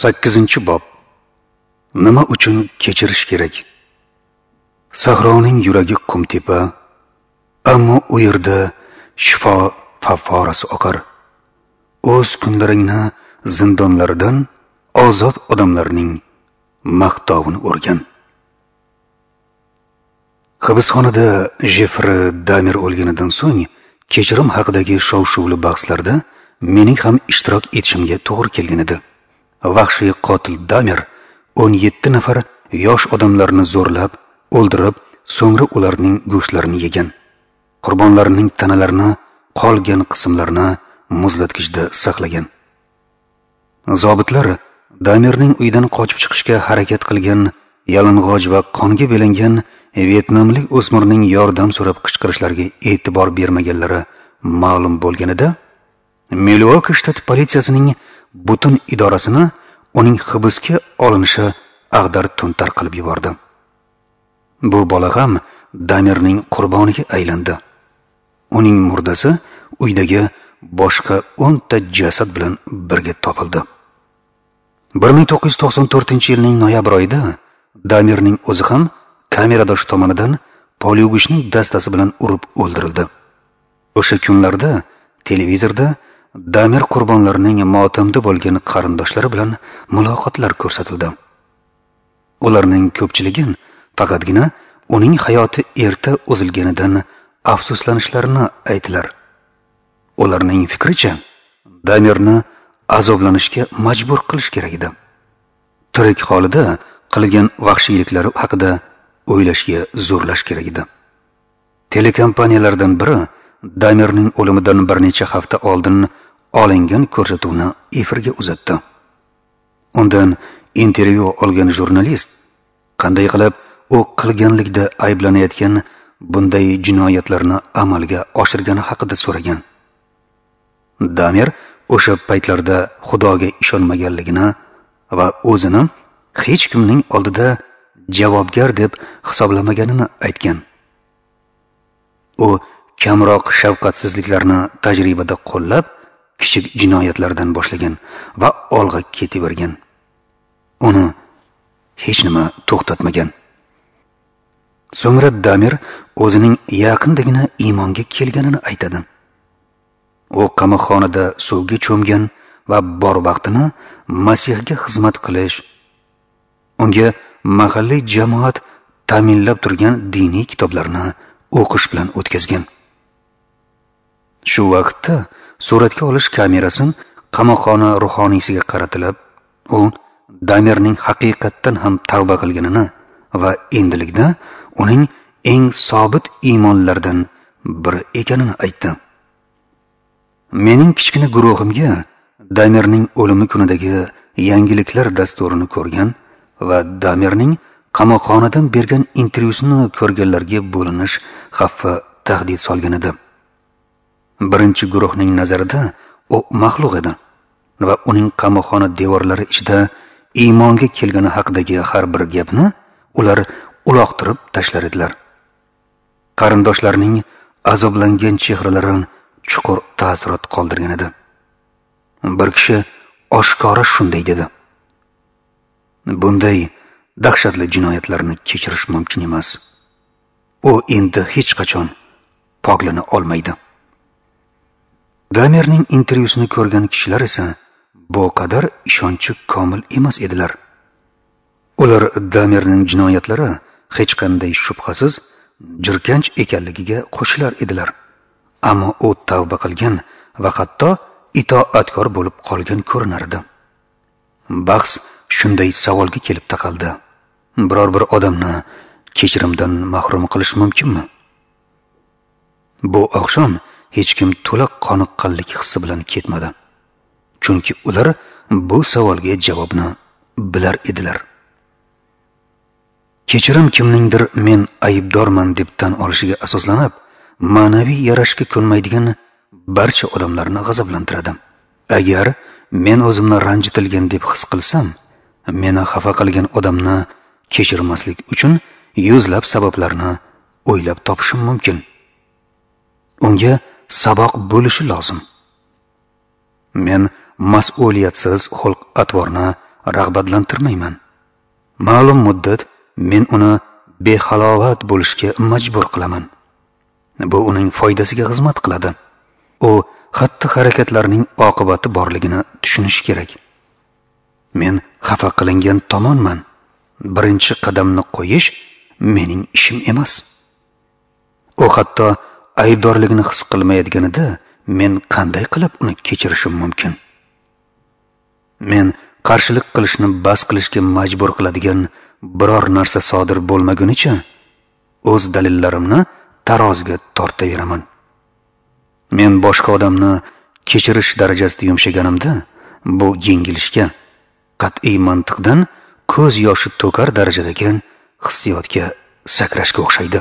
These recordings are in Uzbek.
8-bob. Nima uchun kechirish kerak? Sahroning yuragi qumtepa, ammo u yerda shifo favvorasi oqar. O'z kunlaringni zindonlardan ozod odamlarning maqtovini o'rgan. Hibsxonada Jeffrey Dahmer o'lganidan so'ng kechirim haqidagi shov-shuvli bahslarda mening ham ishtirok etishimga to'g'ri kelgan edi. Vahshiy qotil Dahmer 17 nafar yosh odamlarni zo'rlab, o'ldirib, so'ngra ularning go'shtlarini yegan. Qurbonlarning tanalarini, qolgan qismlarini muzlatgichda saqlagan. Zobitlar Dahmerning uyidan qochib chiqishga harakat qilgan yalang'och va qonga belangan Vyetnamlik o'smirning yordam so'rab qichqirishlariga e'tibor bermaganlari ma'lum bo'lganida, Milwaukee shtat politsiyasining butun idorasini uning hibsga olinishi ag'dar-to'ntar qilib yubordi. Bu bola ham Dahmerning qurboniga aylandi. Uning murdasi uydagi boshqa 10 ta jasad bilan birga topildi. 1994-yilning noyabr oyida Dahmerning o'zi ham kameradosh tomonidan polyugushning dastasi bilan urib o'ldirildi. O'sha kunlarda televizorda Dahmer qurbonlarining motamda bo'lgan qarindoshlari bilan muloqotlar ko'rsatildi. Ularning ko'pchiligi faqatgina uning hayoti erta o'zilganidan afsuslanishlarini aytdilar. Ularning fikricha, Dahmerni azoblanishga majbur qilish kerak edi. Tirik holida qilgan vahshiyliklari haqida o'ylashga zo'rlash kerak edi. Telekompaniyalardan biri Dahmerning o'limidan bir necha hafta oldin olingan ko'rsatuvni efirga uzatdi. Undan intervyu olgan jurnalist qanday qilib u qilganlikda ayblanayotgan bunday jinoyatlarni amalga oshirgani haqida so'ragan. Dahmer o'sha paytlarda Xudoga ishonmaganligini va o'zini hech kimning oldida javobgar deb hisoblamaganini aytgan. U kamroq shafqatsizliklarni tajribada qo'llab, kichik jinoyatlardan boshlagan va olg'a ketavergan. Uni hech nima to'xtatmagan. So'ngra Dahmer o'zining yaqindagina iymonga kelganini aytadi. U qamoqxonada suvga cho'mgan va bor vaqtini Masihga xizmat qilish, unga mahalliy jamoat ta'minlab turgan diniy kitoblarni o'qish bilan o'tkazgan. Shu vaqtda suratga olish kamerasi qamoqxona ruhoniysiga qaratilib, u Dahmerning haqiqatdan ham tavba qilganini va endilikda uning eng sobit iymonlardan biri ekanini aytdi. Mening kichkina guruhimga Dahmerning o'limi kunidagi yangiliklar dasturini ko'rgan va Dahmerning qamoqxonadan bergan intervyusini ko'rganlarga bo'linish xavfi tahdid solgan edi. Birinchi guruhning nazarida u maxluq edi va uning qamoqxona devorlari ichida iymonga kelgani haqidagi har bir gapni ular uloqtirib tashlar edilar. Qarindoshlarining azoblangan chehralari chuqur ta'sirot qoldirgan edi. Bir kishi oshkora shunday dedi: bunday dahshatli jinoyatlarni kechirish mumkin emas. U endi hech qachon poklana olmaydi. Dahmerning intervyusini ko'rgan kishilar esa bu qadar ishonchi komil emas edilar. Ular Dahmerning jinoyatlari hech qanday shubhasiz jirkanch ekanligiga qo'shilar edilar. Ammo u tavba qilgan va hatto itoatkor bo'lib qolgan ko'rinardi. Bahs shunday savolga kelib taqaldi: biror bir odamni kechirimdan mahrum qilish mumkinmi? Bu oqshom hech kim to'liq qoniqqanlik hissi bilan ketmadi. Chunki ular bu savolga javobni bilar edilar. Kechirim kimningdir men aybdorman deb tan olishiga asoslanib, ma'naviy yarashga ko'nmaydigan barcha odamlarni g'azablantiradi. Agar men o'zimni ranjitilgan deb his qilsam, meni xafa qilgan odamni kechirmaslik uchun yuzlab sabablarni o'ylab topishim mumkin. Unga saboq bo'lishi lozim. Men mas'uliyatsiz xulq-atvorni rag'batlantirmayman. Ma'lum muddat men uni behalovat bo'lishga majbur qilaman. Bu uning foydasiga xizmat qiladi. U xatti-harakatlarning oqibati borligini tushunishi kerak. Men xafa qilingan tomonman. Birinchi qadamni qo'yish mening ishim emas. U hatto aybdorligini his qilmayotganida men qanday qilib uni kechirishim mumkin? Men qarshilik qilishni bas qilishga majbur qiladigan biror narsa sodir bo'lmagunicha o'z dalillarimni taroziga tortaveraman. Men boshqa odamni kechirish darajasida yumshaganimda bu yengilishga, qat'iy mantiqdan ko'z yoshi to'kar darajadagi hissiyotga sakrashga o'xshaydi.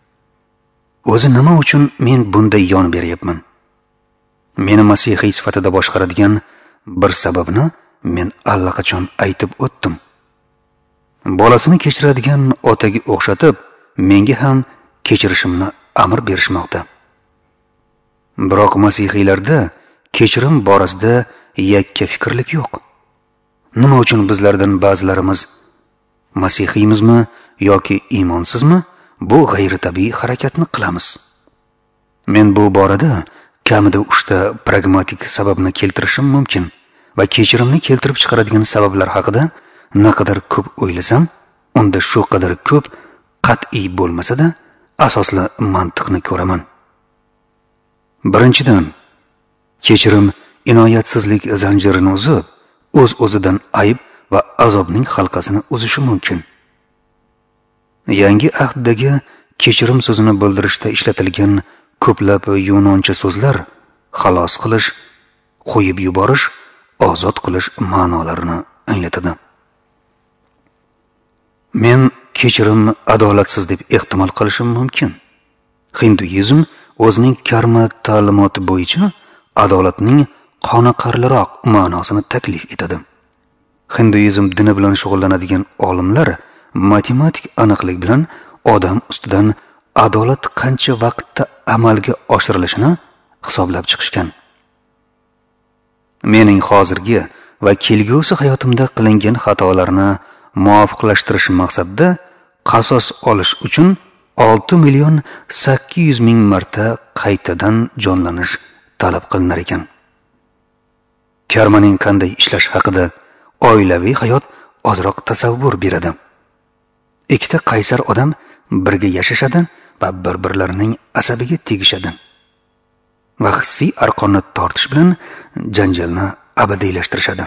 O'zi nima uchun men bunday yon beryapman? Meni masihiy sifatida boshqaradigan bir sababni men allaqachon aytib o'tdim. Bolasini kechiradigan otaga o'xshatib, menga ham kechirishimni amr berishmoqda. Biroq masihiylarda kechirim borasida yakka fikrlik yo'q. Nima uchun bizlardan ba'zilarimiz masihiymizmi yoki iymonsizmi bu g'ayritabiiy harakatni qilamiz? Men bu borada kamida 3 ta pragmatik sababni keltirishim mumkin va kechirimni keltirib chiqaradigan sabablar haqida naqadar ko'p o'ylasam, unda shu qadar ko'p qat'iy bo'lmasa-da asosli mantiqni ko'raman. Birinchidan, kechirim inoyatsizlik zanjirini uzib, o'z-o'zidan ayb va azobning halqasini uzishi mumkin. Yangi ahddagi kechirim so'zini bildirishda ishlatilgan ko'plab yunoncha so'zlar xalos qilish, qo'yib yuborish, ozod qilish ma'nolarini anglatadi. Men kechirim adolatsiz deb ehtimol qilishim mumkin. Hinduizm o'zining karma ta'limoti bo'yicha adolatning qoniqarliroq ma'nosini taklif etadi. Hinduizm dini bilan shug'ullanadigan olimlar matematik aniqlik bilan odam ustidan adolat qancha vaqtda amalga oshirilishini hisoblab chiqishgan. Mening hozirgi va kelgusi hayotimda qilingan xatolarni muvofiqlashtirish maqsadida qasos olish uchun 6.800.000 marta qaytadan jonlanish talab qilinar ekan. Karmaning qanday ishlash haqida oilaviy hayot ozroq tasavvur beradi. Ikkita qaysar odam birga yashashadi va bir-birlarining asabiga tegishadi. Va hissiy arqonni tortish bilan janjalni abadiylashtirishadi.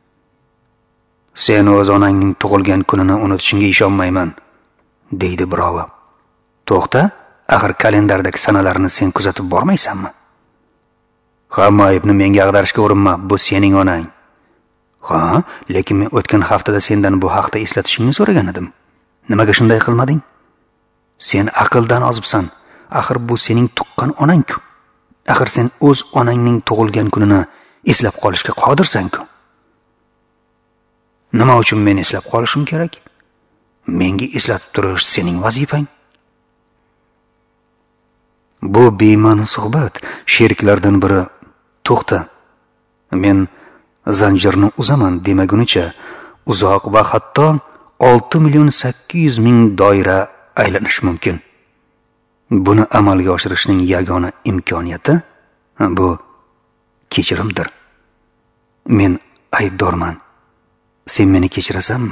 Sen o'z onangning tug'ilgan kunini unutishingga ishonmayman, deydi birovi. To'xta, axir kalendardagi sanalarni sen kuzatib bormaysanmi? Hamma aybni menga ag'darishga urinma, bu sening onang. Ha, lekin men o'tgan haftada sendan bu haqda eslatishingni so'ragan edim. Nimaga shunday qilmading? Sen aqldan ozibsan. Axir bu sening tuqqan onang-ku. Axir sen o'z onangning tug'ilgan kunini eslab qolishga qodirsan-ku. Nima uchun men eslab qolishim kerak? Menga eslatib turish sening vazifang. Bu bema'ni suhbat sheriklardan biri to'xta. Men zanjirni uzaman demagunicha uzoq va hatto 6.800.000 doira aylanish mumkin. Buni amalga oshirishning yagona imkoniyati bu kechirimdir. Men aybdorman. Sen meni kechirasanmi?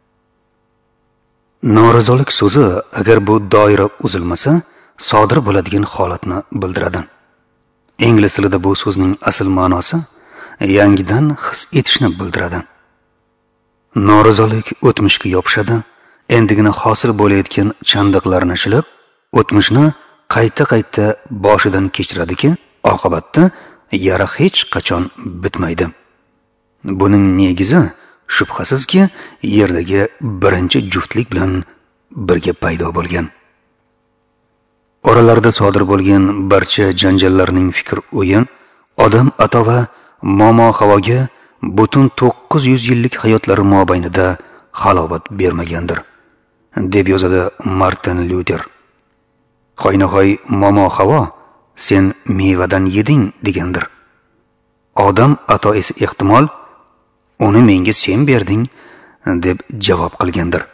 Norizolik so'zi agar bu doira uzilmasa, sodir bo'ladigan holatni bildiradi. Ingliz tilida bu so'zning asl ma'nosi yangidan his etishni bildiradi. Norizolik o'tmishga yopishadi, endigina hosil bo'layotgan chandiqlarni shilib, o'tmishni qayta-qayta boshidan kechiradiki, oqibatda yara hech qachon bitmaydi. Buning negizi shubhasizki yerdagi birinchi juftlik bilan birga paydo bo'lgan. Oralarda sodir bo'lgan barcha janjallarning fikr o'yin odam ato va momo havoga butun 900 yillik hayotlari mobaynida halovat bermagandir, deb yozadi Martin Luther. Qo'ynahoy momo havo sen mevadan yeding degandir. Odam ato esa ehtimol uni menga sen berding deb javob qilgandir.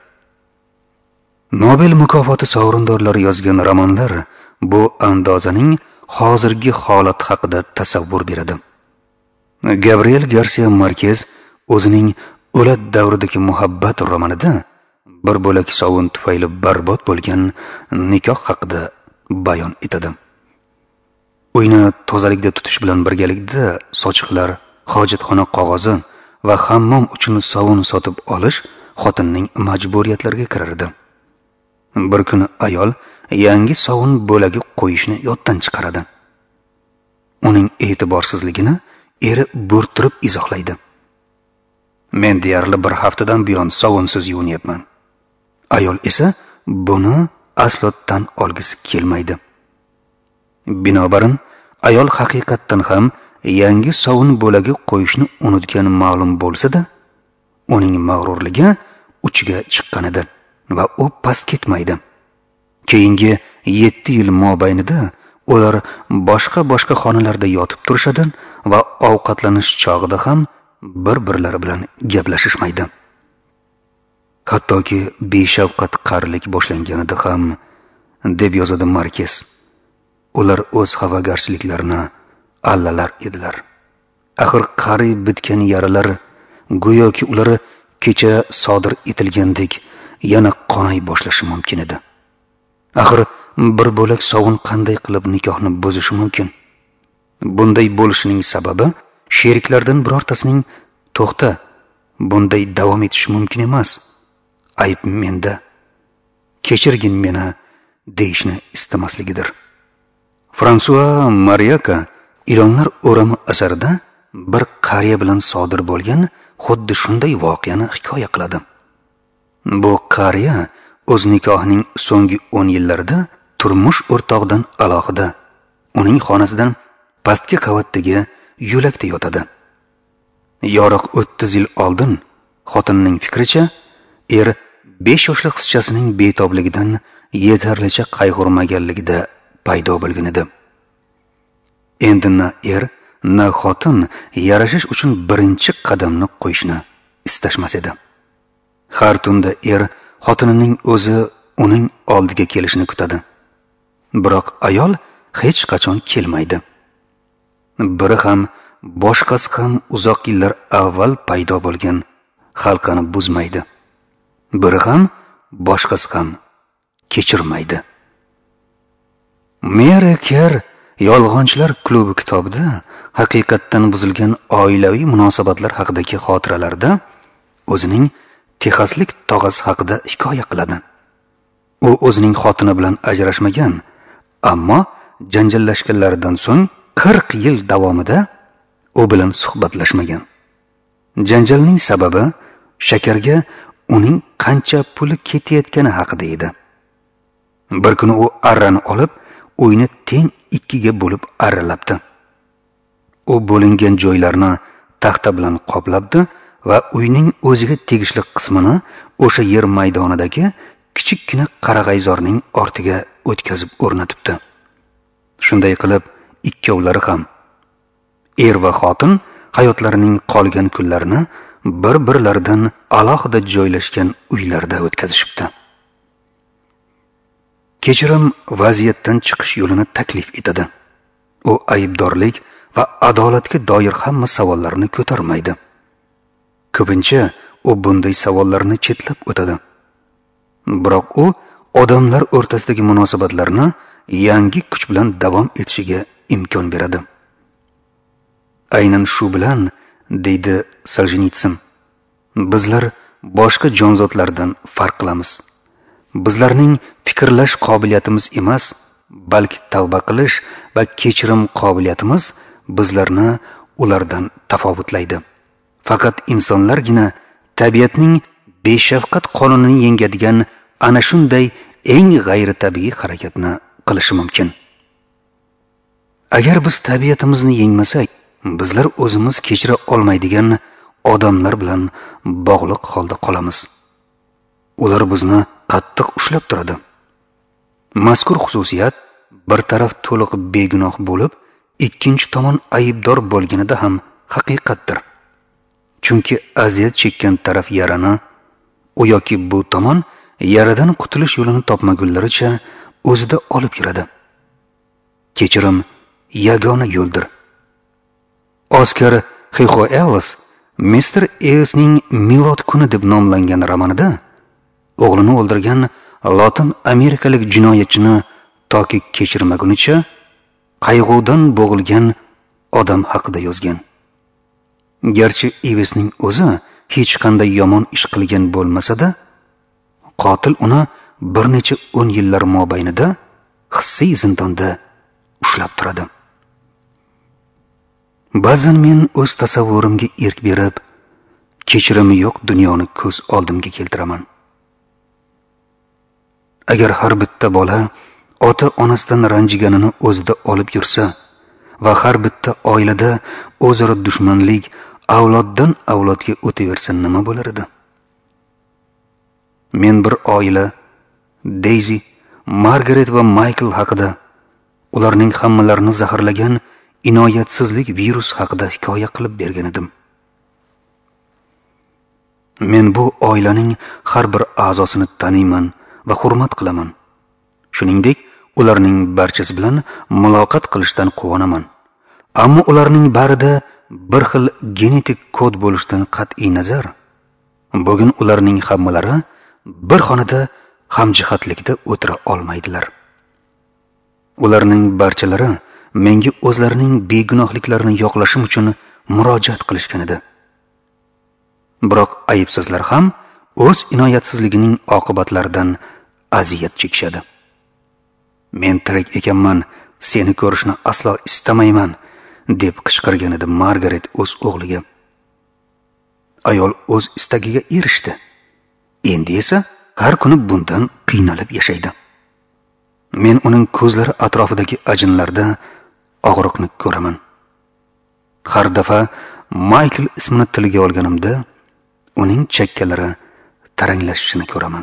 Nobel mukofoti sovrindorlari yozgan romanlar bu andozaning hozirgi holat haqida tasavvur beradi. Gabriel Garcia Marquez o'zining O'lat davridagi muhabbat romanida bir bo'lak sovun tufayli barbod bo'lgan nikoh haqida bayon etadi. Uyni tozalikda tutish bilan birgalikda sochiqlar, hojatxona qog'ozi va hammom uchun sovun sotib olish xotinning majburiyatlariga kirar edi. Bir kuni ayol yangi sovun bo'lagi qo'yishni yoddan chiqaradi. Uning e'tiborsizligini eri bo'rttirib izohlaydi. Men deyarli bir haftadan buyon sovunsiz yuvanyapman. Ayol esa buni aslo tan olgisi kelmaydi. Binobarin ayol haqiqatdan ham yangi sovun bo'lagi qo'yishni unutgani ma'lum bo'lsa-da, uning mag'rurligi uchiga chiqqan edi va u past ketmaydi. Keyingi 7 yil mobaynida ular boshqa xonalarda yotib turishadi va ovqatlanish chog'ida ham bir-birlari bilan gaplashishmaydi. Hattoki beshafqat qarilik boshlanganida ham, deb yozadi Marquez, ular o'z xafagarchiliklarini allalar edilar. Axir qari bitgan yaralar go'yoki ular kecha sodir etilgandek yana qonay boshlashi mumkin edi. Axir bir bo'lak sovun qanday qilib nikohni buzishi mumkin? Bunday bo'lishining sababi sheriklardan birortasining "To'xta, bunday davom etishi mumkin emas. Ayb menda. Kechirgin meni" deyishni istamasligidir. Fransua Mariaka Ilonlar o'rami asarida bir qariya bilan sodir bo'lgan xuddi shunday voqeani hikoya qiladi. Bu qariya o'z nikohining so'nggi 10 yillarida turmush o'rtog'idan alohida uning xonasidan pastki qavatdagi yo'lakda yotadi. Yoriq 30 yil oldin xotinining fikricha er 5 yoshli qizchasining betobligidan yetarlicha qayg'urmaganligida paydo bo'lgan edi. Endi na er, na xotin yarashish uchun birinchi qadamni qo'yishni istashmas edi. Har tunda er xotinining o'zi uning oldiga kelishini kutadi. Biroq ayol hech qachon kelmaydi. Biri ham boshqasi ham uzoq yillar avval paydo bo'lgan xalqani buzmaydi. Biri ham boshqasi ham kechirmaydi. Mary Kerr Yolg'onchilar klubi kitobida haqiqatdan buzilgan oilaviy munosabatlar haqidagi xotiralarda o'zining texaslik tog'asi haqida hikoya qiladi. U o'zining xotini bilan ajrashmagan, ammo janjallashganlaridan so'ng 40 yil davomida u bilan suhbatlashmagan. Janjalning sababi shakarga uning qancha puli ketayotgani haqida edi. Bir kuni u arrani olib, uyni teng 2ga bo'lib arralabdi. U bo'lingan joylarni taxta bilan qoplabdi va uyning o'ziga tegishli qismini o'sha yer maydonidagi kichikkina qarag'ayzorning ortiga o'tkazib o'rnatibdi. Shunday qilib, ikkovlari ham, er va xotin, hayotlarining qolgan kunlarini bir-birlaridan alohida joylashgan uylarda o'tkazishibdi. Kechirim vaziyatdan chiqish yo'lini taklif etadi. U aybdorlik va adolatga doir hamma savollarni ko'tarmaydi. Ko'pincha u bunday savollarni chetlab o'tadi. Biroq u odamlar o'rtasidagi munosabatlarni yangi kuch bilan davom etishiga imkon beradi. Aynan shu bilan, deydi Soljenitsin, bizlar boshqa jonzotlardan farq qilamiz. Bizlarning fikrlash qobiliyatimiz emas, balki tavba qilish va kechirim qobiliyatimiz bizlarni ulardan tafovutlaydi. Faqat insonlargina tabiatning beshafqat qonunini yengadigan ana shunday eng g'ayritabiiy harakatni qilishi mumkin. Agar biz tabiatimizni yengmasak, bizlar o'zimiz kechira olmaydigan odamlar bilan bog'liq holda qolamiz. Ular bizni qattiq ushlab turadi. Mazkur xususiyat bir taraf to'liq begunoh bo'lib, ikkinchi tomon aybdor bo'lganida ham haqiqatdir. chunki aziyat chekkan taraf yarani u yoki bu tomon yaradan qutulish yo'lini topmagunlaricha o'zida olib yuradi. Kechirim yagona yo'ldir. Oskar Xixo Ellis Mr. Evesning Milod kuni deb nomlangan romanida o'g'lini o'ldirgan Lotin amerikalik jinoyatchini toki kechirmagunicha qayg'udan bo'g'ilgan odam haqida yozgan. Garchi Evesning o'zi hech qanday yomon ish qilgan bo'lmasa-da, qotil uni bir necha 10 yillar mobaynida hissiy zindonda ushlab turadi. Ba'zan men o'z tasavvurimga erk berib, kechirimi yo'q dunyoni ko'z oldimga keltiraman. Agar har bitta bola ota-onasidan ranjiganini o'zida olib yursa va har bitta oilada o'zaro dushmanlik avloddan avlodga o'taversa nima bo'lar edi? Men bir oila, Daisy, Margaret va Michael haqida, ularning hammalarini zaharlagan inoyatsizlik virus haqida hikoya qilib bergan edim. Men bu oilaning har bir a'zosini taniyman va hurmat qilaman. Shuningdek, ularning barchasi bilan muloqot qilishdan quvonaman. Ammo ularning barida bir xil genetik kod bo'lishidan qat'iy nazar, bugun ularning hammalari bir xonada hamjihatlikda o'tira olmaydilar. Ularning barchalari menga o'zlarining begunohliklarini yo'qlashim uchun murojaat qilishgan edi. Biroq ayibsizlar ham o'z inoyatsizligining oqibatlaridan aziyat chekishadi. Men tirik ekanman, seni ko'rishni aslo istamayman deb qichqirgan edi Margaret o'z o'g'liga. Ayol o'z istagiga erishdi. Endi esa har kuni bundan qiynalib yashaydi. Men uning ko'zlari atrofidagi ajinlarda og'riqni ko'raman. Har daf'a Michael ismini tilga olganimda uning chakkalari taranglashishini ko'raman.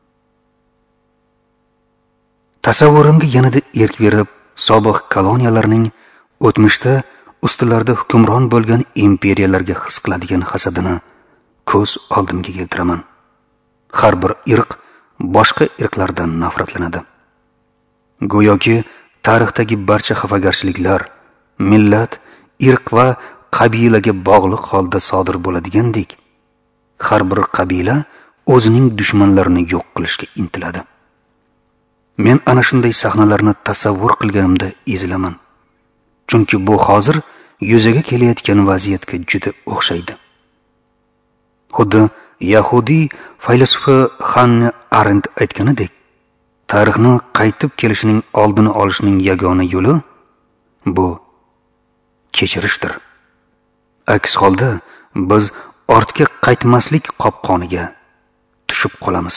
Tasavvurimga yanada erk berib, sobiq koloniyalarning o'tmishda ustilarida hukmron bo'lgan imperiyalarga his qiladigan hasadini ko'z oldimga keltiraman. Har bir irq boshqa irqlardan nafratlanadi. Go'yoki tarixdagi barcha xafagarchiliklar millat, irq va qabilaga bog'liq holda sodir bo'ladigandek, har bir qabila o'zining dushmanlarini yo'q qilishga intiladi. Men ana shunday sahnalarni tasavvur qilganimda ezilaman. Chunki bu hozir yuzaga kelayotgan vaziyatga juda o'xshaydi. Xuddi Yahudiy faylasufi Hannah Arendt aytganidek, tarixni qaytib kelishining oldini olishning yagona yo'li bu kechirishdir. Aks holda biz ortga qaytmaslik qopqoniga tushib qolamiz.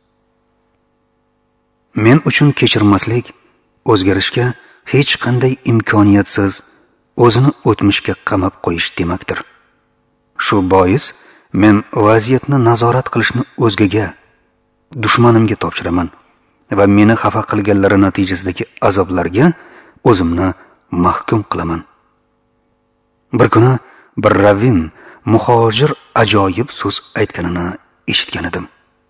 Men uchun kechirmaslik o'zgarishga hech qanday imkoniyatsiz o'zini o'tmishga qamab qo'yish demakdir. Shu bois men vaziyatni nazorat qilishni o'zgaga, dushmanimga topshiraman va meni xafa qilganlari natijasidagi azoblarga o'zimni mahkum qilaman. Bir kuni bir ravvin muhojir ajoyib so'z aytganini eshitgan edim.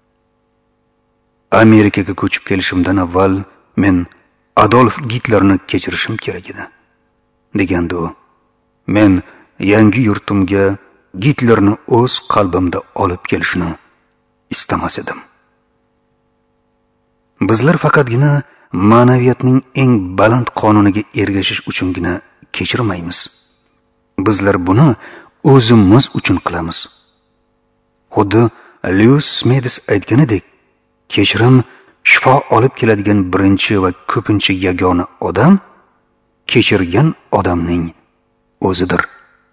Amerikaga ko'chib kelishimdan avval men Adolf Gitlerni kechirishim kerak edi, degandi u. Men yangi yurtimga Gitlerni o'z qalbimda olib kelishni istamas edim. Bizlar faqatgina ma'naviyatning eng baland qonuniga ergashish uchungina kechirmaymiz. Bizlar buni o'zimiz uchun qilamiz. Xuddi Lewis Smith aytganidek, kechirim shifo olib keladigan birinchi va ko'pincha yagona odam kechirgan odamning o'zidir.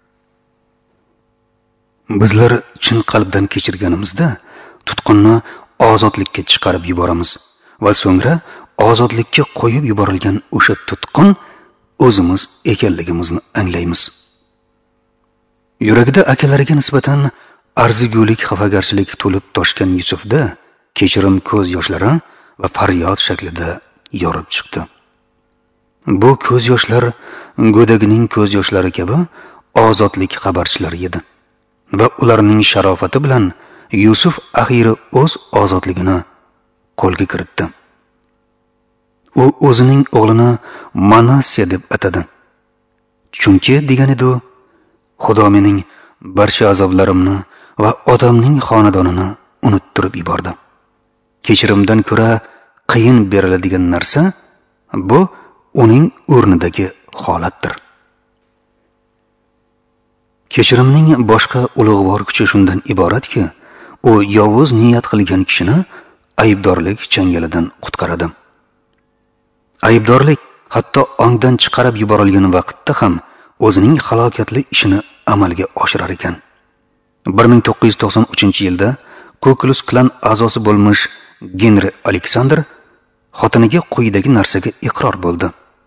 Bizlar chin qalbdan kechirganimizda tutqunni ozodlikka chiqarib yuboramiz va so'ngra ozodlikka qo'yib yuborilgan o'sha tutqun o'zimiz ekanligimizni anglaymiz. Yuragida akalariga nisbatan arzigulik xafagarchilik to'lib toshgan Yusufda kechirim ko'z yoshlari va faryod shaklida yorib chiqdi. Bu ko'z yoshlar go'dagining ko'z yoshlari kabi ozodlik xabarchilari edi. va ularning sharofati bilan Yusuf axiri o'z ozodligini qo'lga kiritdi. U o'zining o'g'lini Manassiya deb atadi. Chunki degan edi, Xudo mening barcha azoblarimni va odamning xonadonini unuttirib yubordi. Kechirimdan ko'ra qiyin beriladigan narsa bu uning o'rnidagi holatdir. Kechirimning boshqa ulug'vor kuchi shundan iboratki, u yovuz niyat qilgan kishini aybdorlik changalidan qutqaradi. Aybdorlik hatto ongdan chiqarib yuborilgan vaqtda ham o'zining halokatli ishini amalga oshirar ekan. 1993-yilda Ku Klux Klan a'zosi bo'lmish Genri Alexander xotiniga quyidagi narsaga iqror bo'ldi.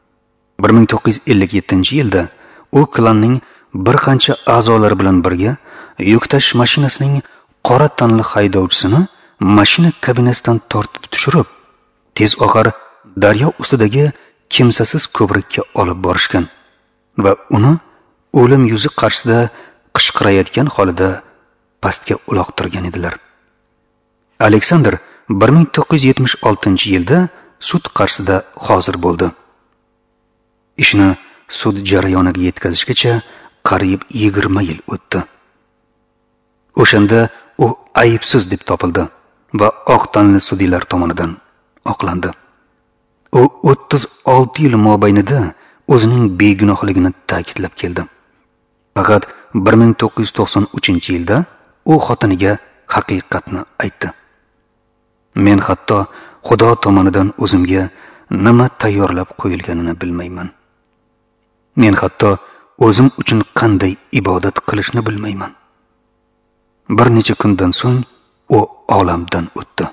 1957-yilda u klanning bir qancha a'zolari bilan birga yuk tashish mashinasining qora tanli haydovchisini mashina kabinasidan tortib tushirib, tez oqar daryo ustidagi kimsasiz ko'prikka olib borishgan va uni o'lim yuzi qarshisida qichqirayotgan holida pastga uloqtirgan edilar. Alexander 1976-yilda sud qarshisida hozir bo'ldi. Ishni sud jarayoniga yetkazishgacha qariyb 20 yil o'tdi. O'shanda u aybsiz deb topildi va oq tanli sudyalar tomonidan oqlandi. U 36 yil mobaynida o'zining begunohligini ta'kidlab keldi. Faqat 1993-yilda u xotiniga haqiqatni aytdi. Men hatto Xudo tomonidan o'zimga nima tayyorlab qo'yilganini bilmayman. Men hatto o'zim uchun qanday ibodat qilishni bilmayman. Bir necha kundan so'ng u olamdan o'tdi.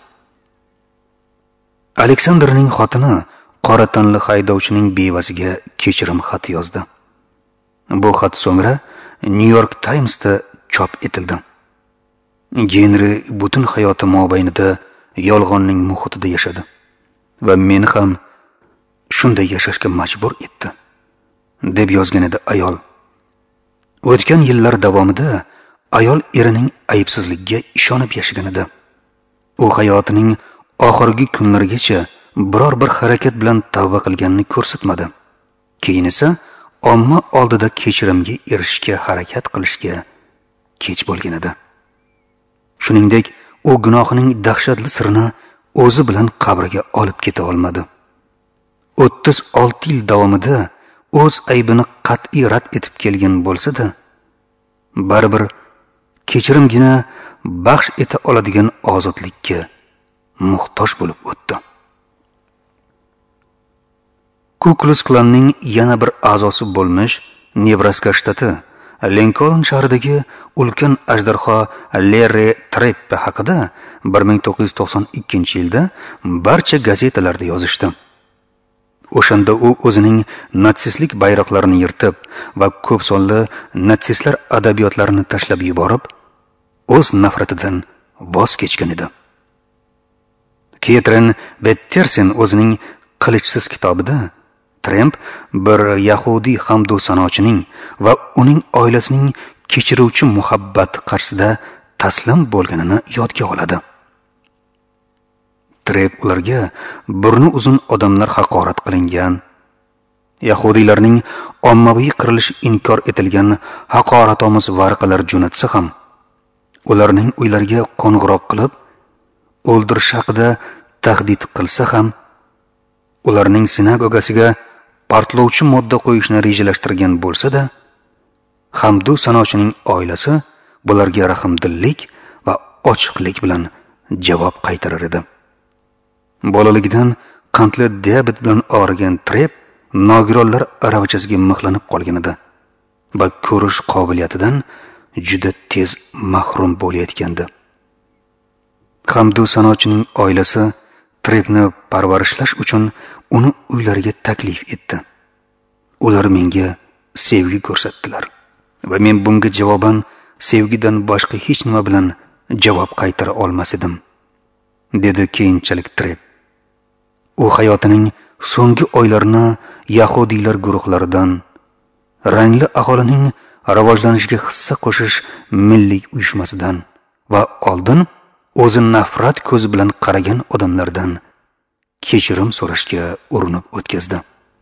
Aleksanderning xotini qora tanli haydovchining bevasiga kechirim xat yozdi. Bu xat so'ngra New York Times'da chop etildi. Genri butun hayoti mobaynida yolg'onning muhitida yashadi va meni ham shunday yashashga majbur etdi, deb yozgan edi ayol. O'tgan yillar davomida ayol erining aybsizligiga ishonib yashagan edi. U hayotining oxirgi kunlarigacha biror bir harakat bilan tavba qilganini ko'rsatmadi. Keyin esa omma oldida kechirimga erishishga harakat qilishga kech bo'lgan edi. Shuningdek, u gunohining dahshatli sirini o'zi bilan qabriga olib keta olmadi. 36 yil davomida o'z aybini qat'iy rad etib kelgan bo'lsa-da, baribir kechirimgina baxsh eta oladigan ozodlikka muhtoj bo'lib o'tdi. Ku Klux Klanning yana bir a'zosi bo'lmish Nebraska shtati Lincoln shahridagi ulkan ajdarho Larry Tripp haqida 1992-yilda barcha gazetalarda yozishdi. O'shanda u o'zining natsistlik bayroqlarini yirtib va ko'p sonli natsistlar adabiyotlarini tashlab yuborib, o'z nafratidan voz kechgan edi. Ketrin Bettersen o'zining Qilichsiz kitobida Tramp bir Yahudi hamdu sanochining va uning oilasining kechiruvchi muhabbat qarshisida taslim bo'lganini yodga oladi. Tramp ularga burni uzun odamlar haqorat qilingan, Yahudiylarning ommaviy qirilishi inkor etilgan haqoratomuz varaqalar jo'natsa ham, ularning uylariga qo'ng'iroq qilib, o'ldirish haqida tahdid qilsa ham, ularning sinagogasiga portlovchi modda qo'yishni rejalashtirgan bo'lsa-da, hamdu sanochining oilasi bularga rahmdillik va ochiqlik bilan javob qaytarar edi. Bolaligidan qandli diabet bilan og'rigan Tramp nogironlar aravachasiga mixlanib qolgan edi va ko'rish qobiliyatidan juda tez mahrum bo'layotgandi. Hamdu sanochining oilasi Trampni parvarishlash uchun uni uylariga taklif etdi. Ular menga sevgi ko'rsatdilar va men bunga javoban sevgidan boshqa hech nima bilan javob qaytara olmas edim, dedi keyinchalik Tramp. U hayotining so'nggi oylarini Yahudiylar guruhlaridan, rangli aholining rivojlanishiga hissa qo'shish milliy uyushmasidan va oldin o'zi nafrat ko'zi bilan qaragan odamlardan kechirim so'rashga urinib o'tkazdi.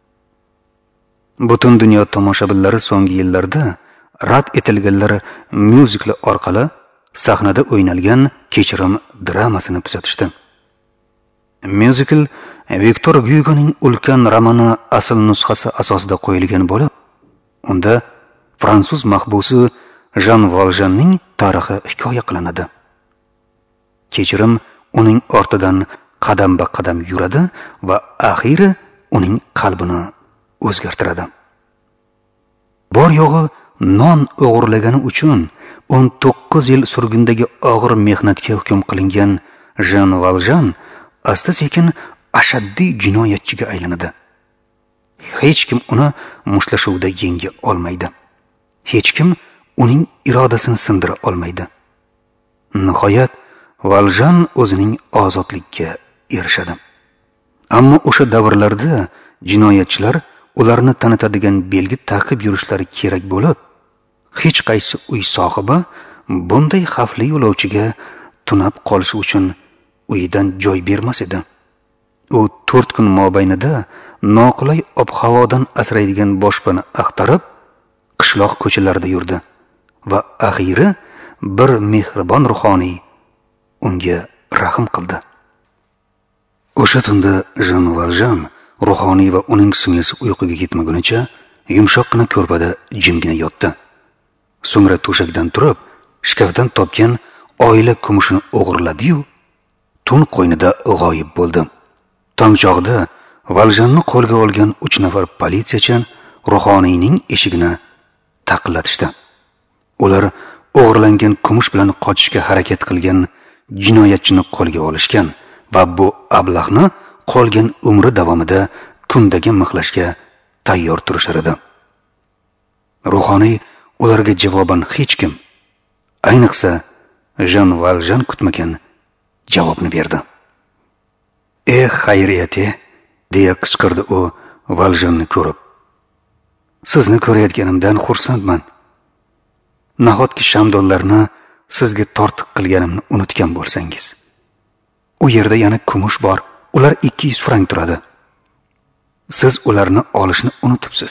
Butun dunyo tomoshabinlari so'nggi yillarda rad etilganlar myuzikli orqali sahnada o'ynalgan kechirim dramasini kuzatishdi. Myuzikl Viktor Gyugoning ulkan romani asl nusxasi asosida qo'yilgan bo'lib, unda fransuz mahbusi Jean Valjeanning tarixi hikoya qilinadi. Kechirim uning ortidan qadam-ba-qadam yuradi va oxiri uning qalbini o'zgartiradi. Bor yo'g'i non o'g'irlagani uchun 19 yil surgundagi og'ir mehnatga hukm qilingan Jean Valjean asta-sekin ashaddiy jinoyatchiga aylanadi. Hech kim uni mushtlashuvda yenga olmaydi. Hech kim uning irodasini sindira olmaydi. Nihoyat Valjean o'zining ozodlikka erishadi. Ammo o'sha davrlarda jinoyatchilar ularni tanitadigan belgi taqib yurishlari kerak bo'lib, hech qaysi uy sohibi bunday xavfli yo'lovchiga tunab qolishi uchun uyidan joy bermas edi. U 4 kun mobaynida noqulay ob-havodan asraydigan boshpana axtarib, qishloq ko'chalarida yurdi va oxiri bir mehribon ruhoniy unga rahm qildi. O'sha tunda Jean Valjean ruhoniy va uning singlisi uyquga ketmagunicha yumshoqqina ko'rpada jimgina yotdi. So'ngra to'shakdan turib, shkafdan topgan oila kumushini o'g'irladi-yu, tun qo'ynida g'oyib bo'ldi. Tong chog'da Valjeanni qo'lga olgan 3 nafar politsiyachi ruhoniyning eshigini taqillatishdi. Ular o'g'irlangan kumush bilan qochishga harakat qilgan jinoyatchini qo'lga olishgan va bu ablahni qolgan umri davomida kundagi mixlashga tayyor turishar edi. Ruhoniy ularga javoban hech kim, ayniqsa Jean Valjean kutmagan javobni berdi. Xayriyat-e, deya qichqirdi u Valjeanni ko'rib. Sizni ko'rayotganimdan xursandman. Nahotki shamdollarni sizga tortiq qilganimni unutgan bo'lsangiz. U yerda yana kumush bor. Ular 200 frank turadi. Siz ularni olishni unutibsiz.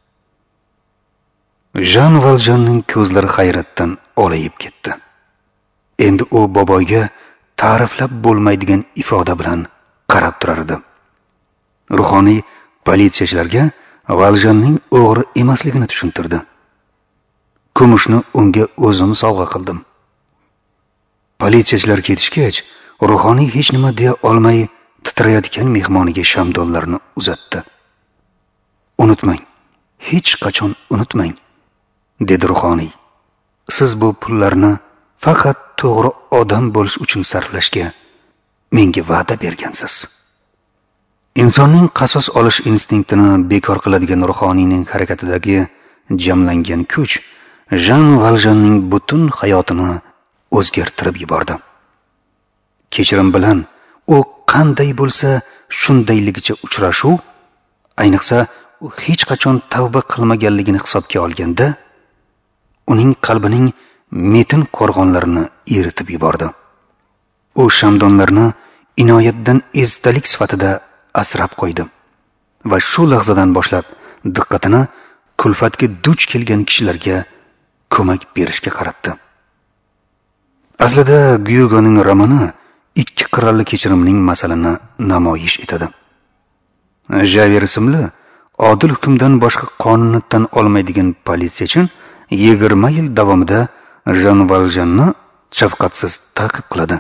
Jean Valjeanning ko'zlari hayratdan olayib ketdi. Endi u boboyga ta'riflab bo'lmaydigan ifoda bilan qarab turar edi. Ruhoniy politsiyachilarga Valjeanning o'g'ri emasligini tushuntirdi. Kumushni unga o'zim sovg'a qildim. Politsiyachilar ketishgach, ruhoniy hech nima deya olmay titrayotgan mehmoniga shamdollarni uzatdi. Unutmang, hech qachon unutmang, dedi ruhoniy. Siz bu pullarni faqat to'g'ri odam bo'lish uchun sarflashga menga va'da bergansiz. Insonning qasos olish instinktini bekor qiladigan ruhoniyning harakatidagi jamlangan kuch Jean Valjeanning butun hayotini o'zgartirib yubordi. Kechirim bilan u qanday bo'lsa shundayligicha uchrashuv, ayniqsa u hech qachon tavba qilmaganligini hisobga olganda, uning qalbining metin qo'rg'onlarini eritib yubordi. U shamdonlarni inoyatdan esdalik sifatida asrab qo'ydi va shu lahzadan boshlab diqqatini kulfatga duch kelgan kishilarga ko'mak berishga qaratdi. Aslida Gyugoning romani 2 qirrali kechirimning masalani namoyish etadi. Javier ismli odil hukmdan boshqa qonunni tan olmaydigan politsiyachi 20 yil davomida Jean Valjeanni shafqatsiz ta'qib qiladi.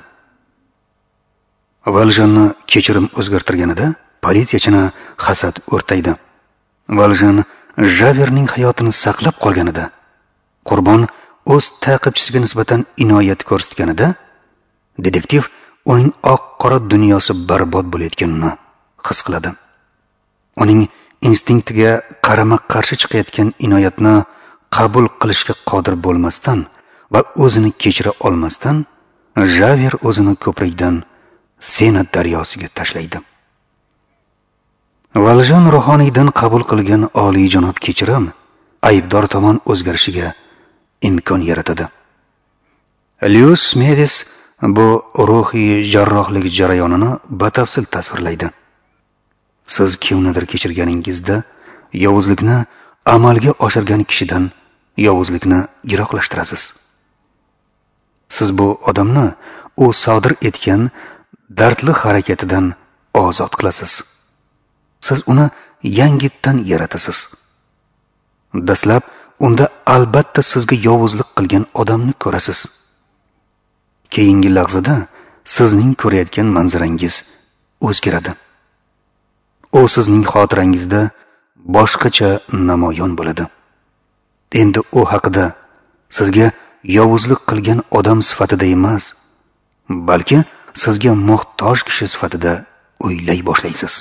Valjeanni kechirim o'zgartirganida politsiyachini hasad o'rtaydi. Valjean Javierning hayotini saqlab qolganida, qurbon o'z ta'qibchisiga nisbatan inoyat ko'rsatganida, detektiv uning oq-qora dunyosi barbod bo'layotganini his qiladi. Uning instinktiga qarama-qarshi chiqayotgan inoyatni qabul qilishga qodir bo'lmasdan va o'zini kechira olmasdan, Javier o'zini ko'prikdan Sena daryosiga tashlaydi. Valjean ruhoniydan qabul qilgan oliyjanob kechirim aybdor tomon o'zgarishiga imkon yaratadi. Lewis Smedes bu ruhiy jarrohlik jarayonini batafsil tasvirlaydi. Siz kimnidir kechirganingizda yovuzlikni amalga oshirgan kishidan yovuzlikni yiroqlashtirasiz. Siz bu odamni u sodir etgan dardli harakatidan ozod qilasiz. Siz uni yangitdan yaratasiz. Dastlab unda albatta sizga yovuzlik qilgan odamni ko'rasiz. Keyingi lahzada sizning ko'rayotgan manzarangiz o'zgaradi. U sizning xotirangizda boshqacha namoyon bo'ladi. Endi u haqida sizga yovuzlik qilgan odam sifatida emas, balki sizga muhtoj kishi sifatida o'ylay boshlaysiz.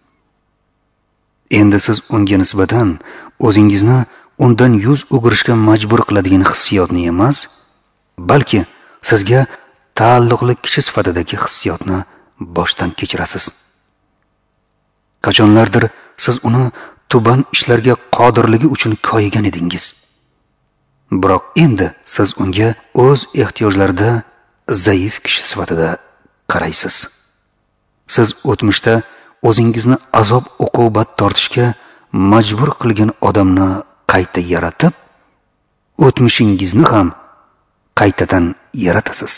Endi siz unga nisbatan o'zingizni undan yuz o'girishga majbur qiladigan hissiyotni emas, balki sizga taalluqli kishi sifatidagi hissiyotni boshdan kechirasiz. Qachonlardir siz uni tuban ishlarga qodirligi uchun koyigan edingiz. Biroq endi siz unga o'z ehtiyojlarida zaif kishi sifatida qaraysiz. Siz o'tmishda o'zingizni azob uqubat tortishga majbur qilgan odamni qayta yaratib, o'tmishingizni ham qaytadan yaratasiz.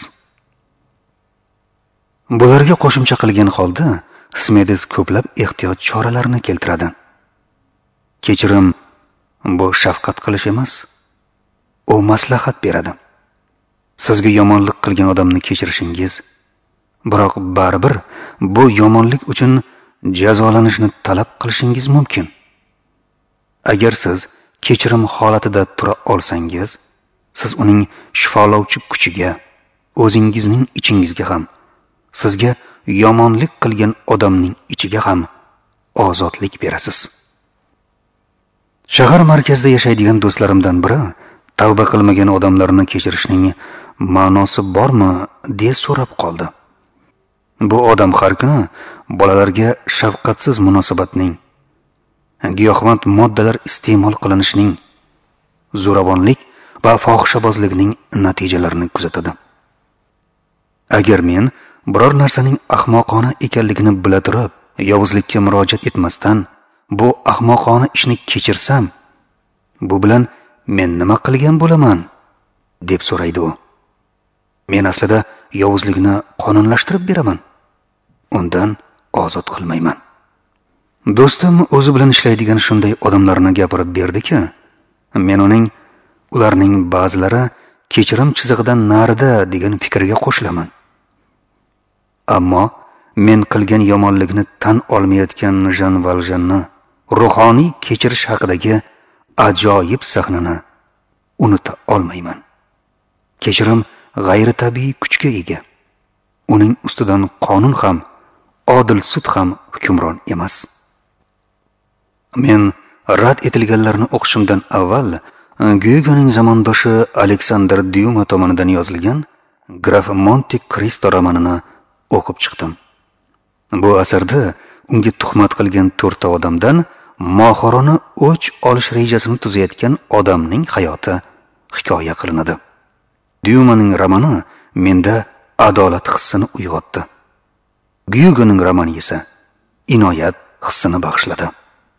Bularga qo'shimcha qilgan holda Smedes ko'plab ehtiyot choralarini keltiradi. Kechirim bu shafqat qilish emas, u maslahat beradi. Sizga yomonlik qilgan odamni kechirishingiz, biroq baribir bu yomonlik uchun jazolanishni talab qilishingiz mumkin. Agar siz kechirim holatida tura olsangiz, siz uning shifolovchi kuchiga, o'zingizning ichingizga ham, sizga yomonlik qilgan odamning ichiga ham ozodlik berasiz. Shahar markazida yashaydigan do'stlarimdan biri tavba qilmagan odamlarni kechirishning ma'nosi bormi deya so'rab qoldi. Bu odam har kuni bolalarga shafqatsiz munosabatning, giyohvand moddalar iste'mol qilinishining, zo'ravonlik va fohishabozlikning natijalarini kuzatadi. Agar men biror narsaning ahmoqona ekanligini bila turib, yovuzlikka murojaat etmasdan bu ahmoqona ishni kechirsam, bu bilan men nima qilgan bo'laman deb so'raydi u. Men aslida yovuzlikni qonunlashtirib beraman, undan ozod qilmayman. Do'stim o'zi bilan ishlaydigan shunday odamlarni gapirib berdiki, men ularning ba'zilari kechirim chizig'idan narida degan fikrga qo'shilaman. Ammo men qilgan yomonlikni tan olmayotgan Jan Valjanni ruhoniy kechirish haqidagi ajoyib sahnani unuta olmayman. Kechirim g'ayri tabiiy kuchga ega. Uning ustidan qonun ham, odil sud ham hukmron emas. Men rad etilganlarni o'qishimdan avval Goethening zamondoshi Alexander Dyuma tomonidan yozilgan Graf Monte Cristo romanini o'qib chiqdim. Bu asarda unga tuhmat qilgan 4 ta odamdan mohirona o'ch olish rejasini tuzayotgan odamning hayoti hikoya qilinadi. Dyumaning romani menda adolat hissini uyg'otdi. Goethening romani esa inoyat hissini bag'ishladi.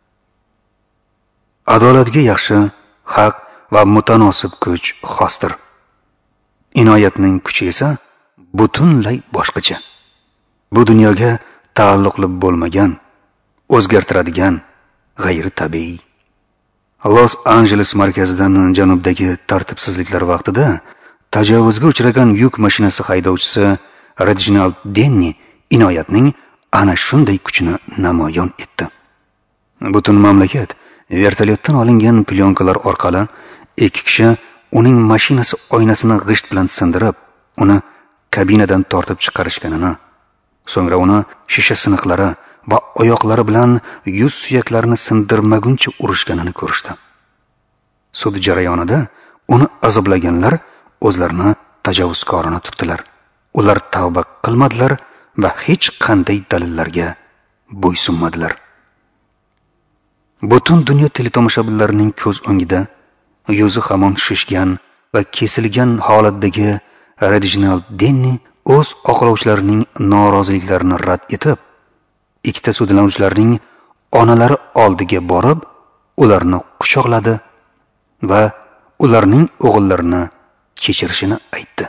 Adolatga yaxshi, haq va mutanosib kuch xosdir. Inoyatning kuchi esa butunlay boshqacha. Bu dunyoga taalluqli bo'lmagan, o'zgartiradigan, g'ayri tabiiy. Los Angeles markazidan janubdagi tartibsizliklar vaqtida tajovuzga uchragan yuk mashinasi haydovchisi Reginald Denny inoyatning ana shunday kuchini namoyon etdi. Butun mamlakat vertolyotdan olingan plyonkalar orqali 2 kishi uning mashinasi oynasini g'isht bilan sindirib, uni kabinadan tortib chiqarishganini, so'ngra uni shisha siniqlari va oyoqlari bilan yuz suyaklarini sindirmaguncha urishganini ko'rishdi. Sud jarayonida uni azoblaganlar o'zlarini tajovuzkorona tutdilar. Ular tavba qilmadilar va hech qanday dalillarga bo'ysunmadilar. Butun dunyo teletomoshabinlarining ko'z o'ngida yuzi hamon shishgan va kesilgan holatdagi Reginald Denni o'z oqlovchilarining noroziliklarini rad etib, ikkita sudlanuvchilarning onalari oldiga borib, ularni quchoqladi va ularning o'g'illarini kechirishini aytdi.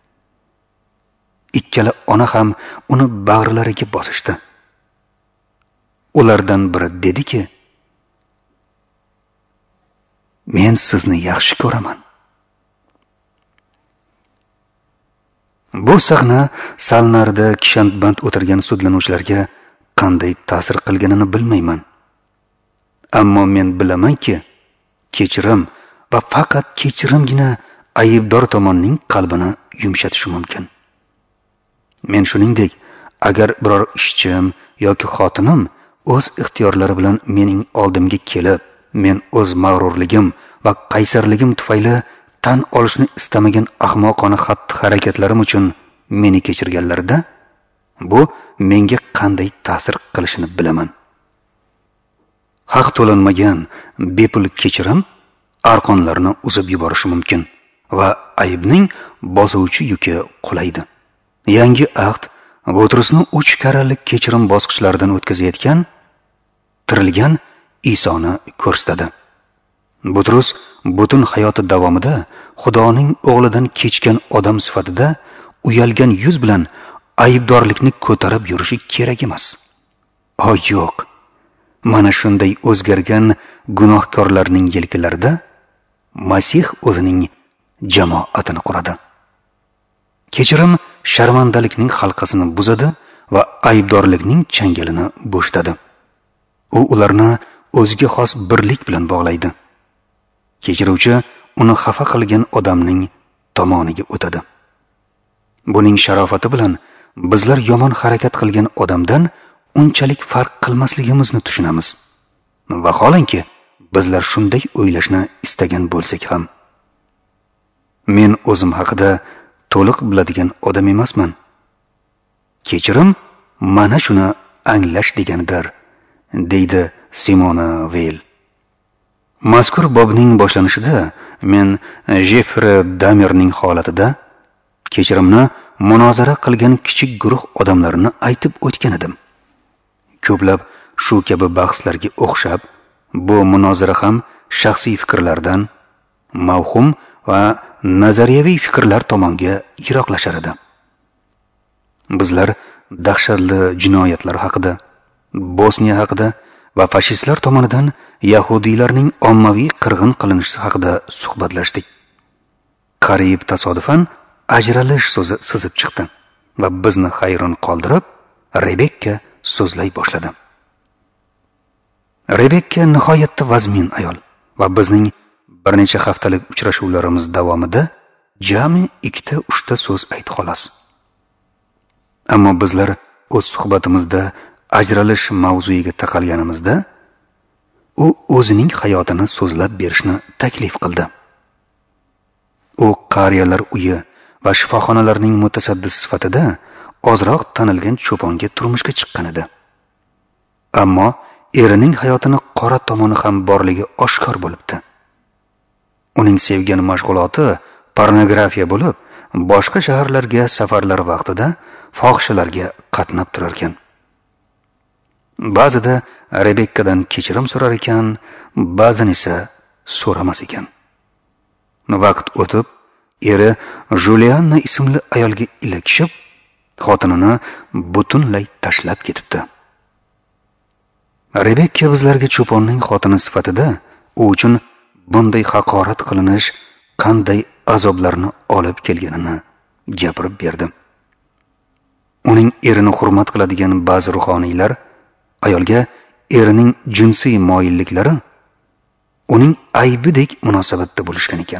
Ikkala ona ham uni bag'rilariga bosishdi. Ulardan biri dediki, "Men sizni yaxshi ko'raman." Bu sahna sal narida kishanband o'tirgan sudlanuvchilarga qanday ta'sir qilganini bilmayman. Ammo men bilamanki, kechirim va faqat kechirimgina aybdor tomonning qalbini yumshatishi mumkin. Men shuningdek, agar biror ishchim yoki xotinim o'z ixtiyorlari bilan mening oldimga kelib, men o'z mag'rurligim va qaysarligim tufayli tan olishni istamagan ahmoqona xatti-harakatlarim uchun meni kechirganlarida, bu menga qanday ta'sir qilishini bilaman. Haq to'lanmagan bepul kechirim arqonlarni uzib yuborishi mumkin va aybning bosuvchi yuki qulaydi. Yangi ahd Butrusni 3 karralik kechirim bosqichlaridan o'tkazayotgan tirilgan Isoni ko'rsatadi. Butrus butun hayoti davomida Xudoning o'g'lidan kechgan odam sifatida uyalgan yuz bilan aybdorlikni ko'tarib yurishi kerak emas. Yo'q. Mana shunday o'zgargan gunohkorlarning yelkalarida Masih o'zining jamoatini quradi. Kechirim sharmandalikning halqasini buzadi va aybdorlikning changalini bo'shatadi. U ularni o'ziga xos birlik bilan bog'laydi. Kechiruvchi uni xafa qilgan odamning tomoniga o'tadi. Buning sharofati bilan bizlar yomon harakat qilgan odamdan unchalik farq qilmasligimizni tushunamiz. Vaholanki, bizlar shunday o'ylashni istagan bo'lsak ham. Men o'zim haqida to'liq biladigan odam emasman. Kechirim mana shuni anglash deganidir, deydi Simona Weil. Mazkur bobning boshlanishida men Jeffrey Dahmerning holatida kechirimni munozara qilgan kichik guruh odamlarini aytib o'tgan edim. Ko'plab shu kabi bahslarga o'xshab, bu munozara ham shaxsiy fikrlardan, mavhum va nazariyaviy fikrlar tomonga yiroqlashar edi. Bizlar dahshatli jinoyatlar haqida, Bosniya haqida va fashistlar tomonidan yahudiylarning ommaviy qirg'in qilinishi haqida suhbatlashdik. Qariyb tasodifan ajralish so'zi sizib chiqdi va bizni hayron qoldirib, Rebekka so'zlay boshladi. Rebekka nihoyatda vazmin ayol va bizning bir necha haftalik uchrashuvlarimiz davomida jami 2-3 so'z aytdi xolos. Ammo bizlar o'z suhbatimizda ajralish mavzuiga taqalganimizda, u o'zining hayotini so'zlab berishni taklif qildi. U qariyalar uyi va shifoxonalarning mutasaddisi sifatida ozroq tanilgan cho'ponga turmushga chiqqan edi. Ammo erining hayotini qora tomoni ham borligi oshkor bo'libdi. Uning sevgan mashg'uloti pornografiya bo'lib, boshqa shaharlarga safarlar vaqtida fohishalarga qatnab turar ekan. Ba'zida Rebekkadan kechirim so'rar ekan, ba'zan esa so'ramas ekan. Vaqt o'tib, eri Julianna ismli ayolga ilakishib, xotinini butunlay tashlab ketibdi. Rebekka bizlarga cho'ponning xotini sifatida u uchun bunday haqorat qilinish qanday azoblarni olib kelganini gapirib berdi. Uning erini hurmat qiladigan ba'zi ruhoniylar ayolga erining jinsiy moyilliklari uning aybidek munosabatda bo'lishgan ekan.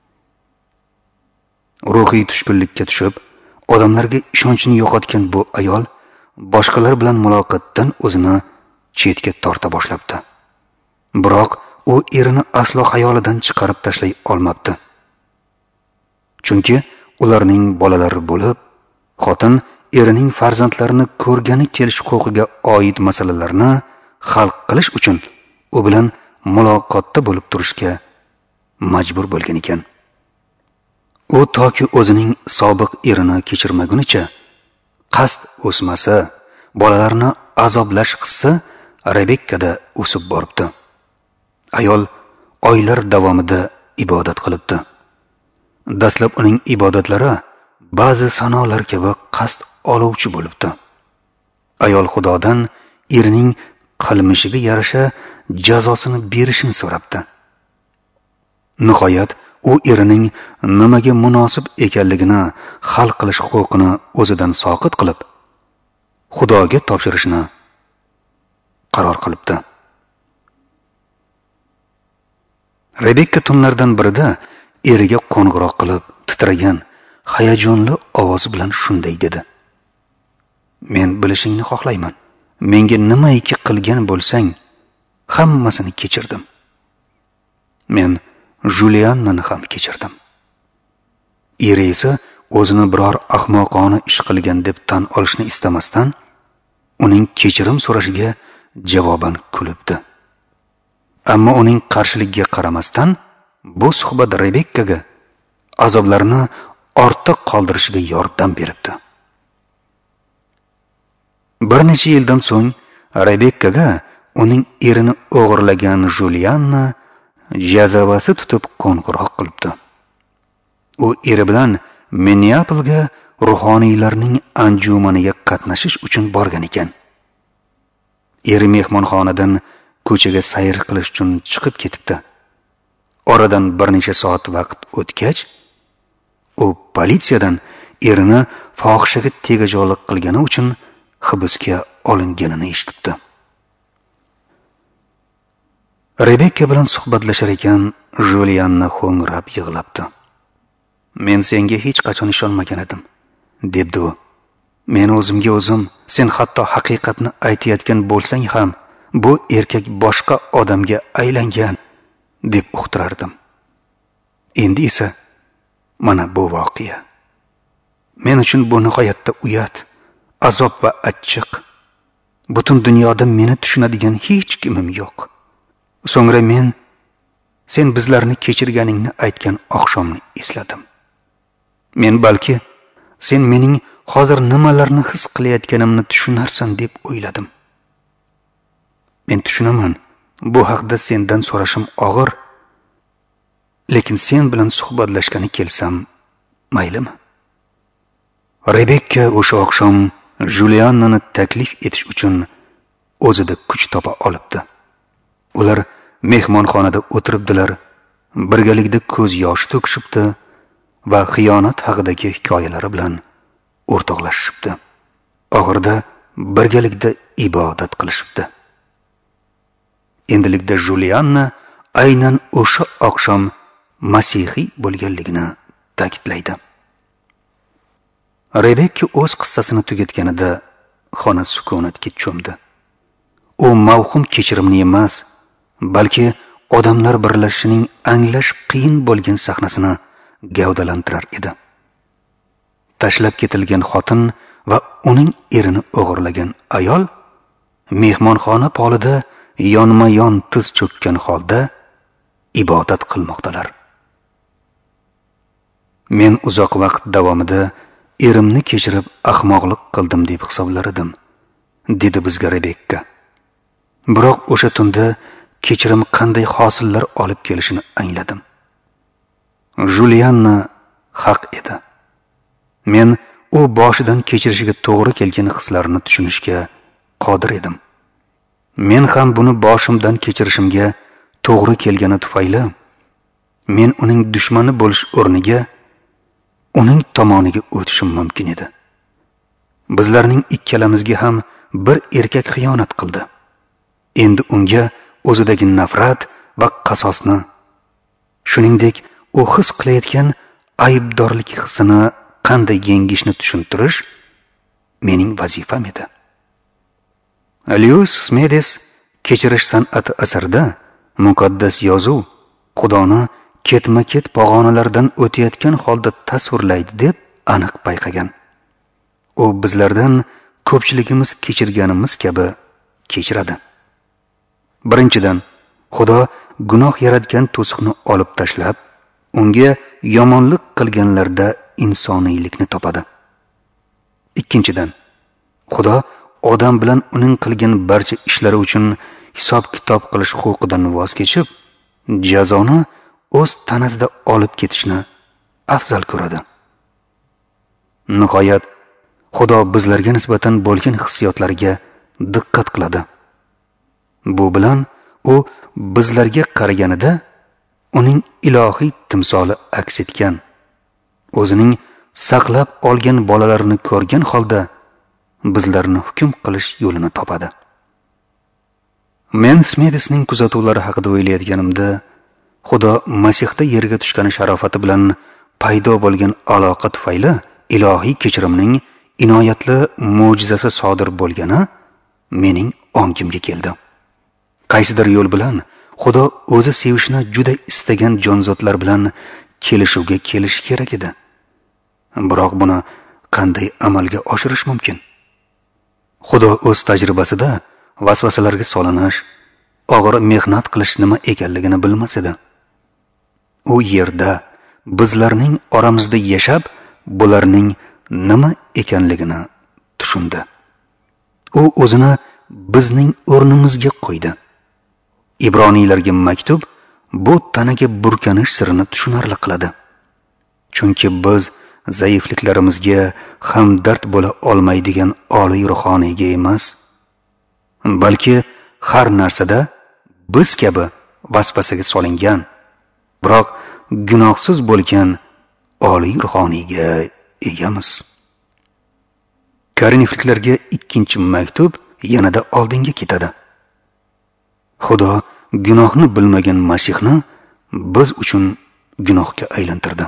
Ruhiy tushkunlikka tushib, odamlarga ishonchni yo'qotgan bu ayol boshqalar bilan muloqotdan o'zini chetga torta boshlabdi. Biroq u erini aslo xayolidan chiqarib tashlay olmabdi. Chunki ularning bolalari bo'lib, xotin erining farzandlarini ko'rgani kelish huquqiga oid masalalarni hal qilish uchun u bilan muloqotda bo'lib turishga majbur bo'lgan ekan. U toki o'zining sobiq erini kechirmagunicha qasd o'smasa, bolalarni azoblash hissi Rebekkada o'sib boribdi. Ayol oylar davomida ibodat qilibdi. Dastlab uning ibodatlari ba'zi sanolar kabi qasd oluvchi bo'libdi. Ayol Xudodan erining qilmishiga yarasha jazosini berishini so'rabdi. Nihoyat u erining nimaga munosib ekanligini hal qilish huquqini o'zidan soqit qilib, Xudoga topshirishni qaror qilibdi. Rebekka tunlardan birida eriga qo'ng'iroq qilib, titragan, hayajonli ovozi bilan shunday dedi: "Men bilishingni xohlayman. Menga nimaiki qilgan bo'lsang, hammasini kechirdim. Men Juliannani ham kechirdim." Eri esa o'zini biror ahmoqona ish qilgan deb tan olishni istamasdan, uning kechirim so'rashiga javoban kulibdi. Ammo uning qarshiligiga qaramasdan, bu suhbat Rebekkaga azoblarni ortda qoldirishiga yordam beribdi. Bir necha yildan so'ng Rebekkaga uning erini o'g'irlagan Julianna jazavasi tutib qo'ng'iroq qilibdi. U eri bilan Minneapolga ruhoniylarning anjumaniga qatnashish uchun borgan ekan. Eri mehmonxonadan ko'chaga sayr qilish uchun chiqib ketibdi. Oradan bir necha soat vaqt o'tgach, u politsiyadan erini fohishaga tegajog'lik qilgani uchun hibsga olinganini eshitibdi. Rebekka bilan suhbatlashar ekan, Julianna ho'ngrab yig'labdi. "Men senga hech qachon ishonmagan edim", debdi u. "Men o'zimga o'zim, sen hatto haqiqatni aytayotgan bo'lsang ham, bu erkak boshqa odamga aylangan deb uqtirardim. Endi esa mana bu voqea. Men uchun bu nihoyatda uyat, azob va achchiq. Butun dunyoda meni tushunadigan hech kimim yo'q. So'ngra men sen bizlarni kechirganingni aytgan oqshomni esladim. Men balki sen mening hozir nimalarni his qilayotganimni tushunarsan deb o'yladim. Men tushunaman, bu haqda sendan so'rashim og'ir, lekin sen bilan suhbatlashgani kelsam, maylimi?" Rebekka o'sha oqshom Juliannani taklif etish uchun o'zida kuch topa olibdi. Ular mehmonxonada o'tiribdilar, birgalikda ko'z yosh to'kishibdi va xiyonat haqidagi hikoyalari bilan o'rtoqlashishibdi. Oxirida birgalikda ibodat qilishibdi. Endilikda Julianna aynan o'sha oqshom masihiy bo'lganligini ta'kidlaydi. Rebekka o'z qissasini tugatganida xona sukunatga cho'mdi. U mavhum kechirimni emas, balki odamlar birlashishining anglash qiyin bo'lgan sahnasini gavdalantirar edi. Tashlab ketilgan xotin va uning erini o'g'irlagan ayol mehmonxona polida yonma-yon tiz cho'kkan holda ibodat qilmoqdalar. "Men uzoq vaqt davomida erimni kechirib ahmoqlik qildim deb hisoblar edim", dedi bizga Rebekka. Biroq o'sha tunda kechirim qanday hosillar olib kelishini angladim. Julianna haq edi. Men u boshidan kechirishiga to'g'ri kelgan hislarni tushunishga qodir edim. Men ham buni boshimdan kechirishimga to'g'ri kelgani tufayli men uning dushmani bo'lish o'rniga uning tomoniga o'tishim mumkin edi. Bizlarning ikkalamizga ham bir erkak xiyonat qildi. Endi unga o'zidagi nafrat va qasosni, shuningdek u his qilayotgan aybdorlik hissini qanday yengishni tushuntirish mening vazifam edi. Lewis Smedes kechirish san'ati asarida muqaddas yozuv Xudoni ketma-ket pog'onalardan o'tayotgan holda tasvirlaydi deb aniq payqagan. U bizlardan ko'pchiligimiz kechirganimiz kabi kechiradi. Birinchidan, Xudo gunoh yaratgan to'siqni olib tashlab, unga yomonlik qilganlarda insoniylikni topadi. Ikkinchidan, Xudo odam bilan uning qilgan barcha ishlari uchun hisob-kitob qilish huquqidan voz kechib, jazoni o'z tanasida olib ketishni afzal ko'radi. Nihoyat, Xudo bizlarga nisbatan bo'lgan hissiyotlariga diqqat qiladi. Bu bilan u bizlarga qaraganida uning ilohiy timsoli aks etgan, o'zining saqlab olgan bolalarini ko'rgan holda bizlarni hukm qilish yo'lini topadi. Men Smedisning kuzatuvlari haqida o'ylayotganimda, Xudo Masihda yerga tushgani sharofati bilan paydo bo'lgan aloqa tufayli ilohiy kechirimning inoyatli mo'jizasi sodir bo'lgani mening ongimga keldi. Qaysidir yo'l bilan Xudo o'zi sevishni juda istagan jonzotlar bilan kelishuvga kelish kerak edi. Biroq buni qanday amalga oshirish mumkin? Xudo o'z tajribasida vasvasalarga solinish, og'ir mehnat qilish nima ekanligini bilmas edi. U yerda bizlarning oramizda yashab, bularning nima ekanligini tushundi. U o'zini bizning o'rnimizga qo'ydi. Ibroniylarga maktub bu tanaga burkanish sirini tushunarli qiladi. Chunki biz zaifliklarimizga hamdard bo'la olmaydigan oliy ruhoniyga emas, balki har narsada biz kabi vasvasaga solingan, biroq gunohsiz bo'lgan oliy ruhoniyga egamiz. Korinfliklarga 2-maktub yanada oldinga ketadi. Xudo gunohni bilmagan Masihni biz uchun gunohga aylantirdi.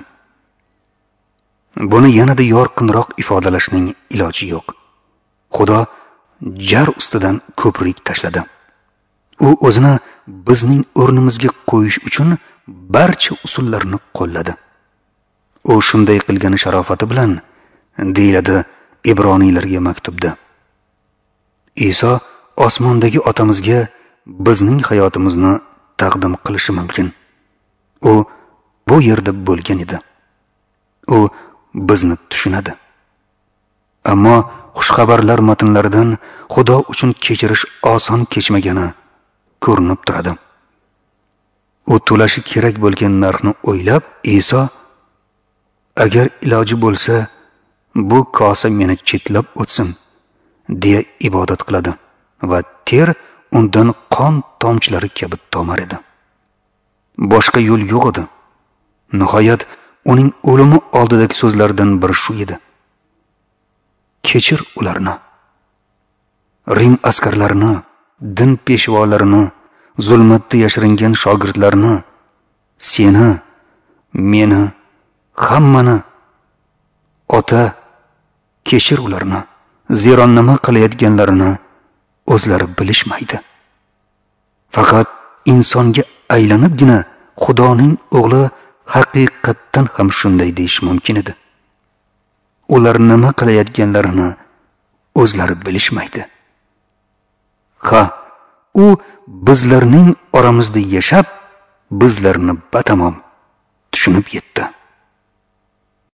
Buni yanada yorqinroq ifodalashning iloji yo'q. Xudo jar ustidan ko'prik tashladi. U o'zini bizning o'rnimizga qo'yish uchun barcha usullarni qo'lladi. U shunday qilgani sharofati bilan deyiladi Ibroniylarga maktubda. Iso osmondagi otamizga bizning hayotimizni taqdim qilishi mumkin. U bu yerda bo'lgan edi. U bizni tushunadi. Ammo xushxabarlar matnlaridan Xudo uchun kechirish oson kechmagani ko'rinib turadi. U to'lashi kerak bo'lgan narxni o'ylab, Iso agar iloji bo'lsa, bu kosa meni chetlab o'tsin, deya ibodat qiladi va ter undan qon tomchilari kabi tomar edi. Boshqa yo'l yo'q edi. Nihoyat uning o'limi oldidagi so'zlaridan biri shu edi: kechir ularni. Rim askarlarini, din peshvolarini, zulmatda yashiringan shogirdlarni, seni, meni, hammani. Ota, kechir ularni. Zero nima qilayotganlarini o'zlari bilishmaydi. Faqat insonga aylanibgina Xudoning o'g'li haqiqatdan ham shunday deyish mumkin edi. Ular nima qilayotganlarini o'zlari bilishmaydi. Ha, u bizlarning oramizda yashab, bizlarni batamom tushunib yetdi.